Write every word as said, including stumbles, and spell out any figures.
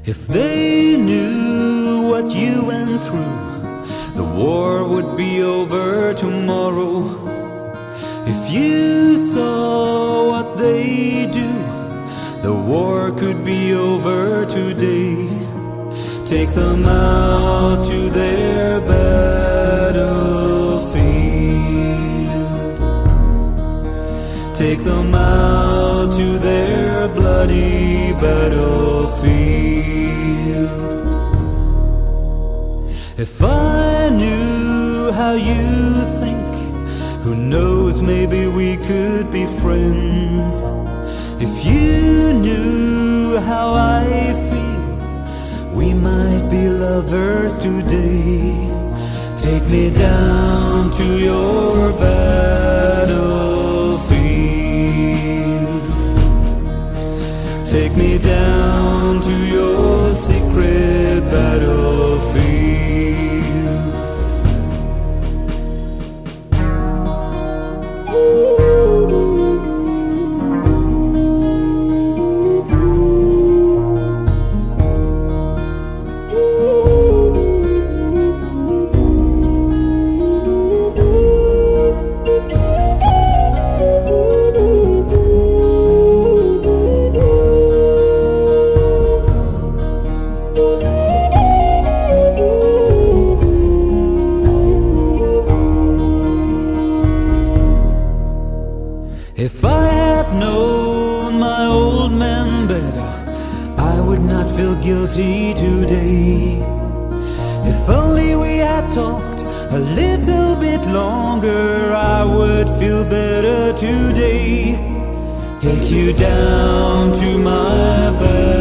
If they knew what you went through, the war would be over tomorrow. If you saw what they do, the war could be over today. Take them out to their battlefield. Take them out to their bloody battlefield. If I knew how you think, who knows, maybe we could be friends. If you knew how I feel, we might be lovers today. Take me down to your battlefield. Take me down to your secret battlefield. If I had known my old man better, I would not feel guilty today. If only we had talked a little bit longer, I would feel better today. Take you down to my bed.